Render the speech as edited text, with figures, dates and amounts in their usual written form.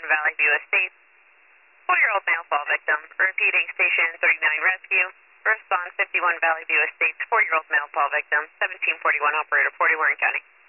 Valley View Estates. 4-year-old male fall victim. Repeating Station 39 Rescue. Response 51 Valley View Estates. 4-year-old male fall victim. 1741 operator 40 Warren County.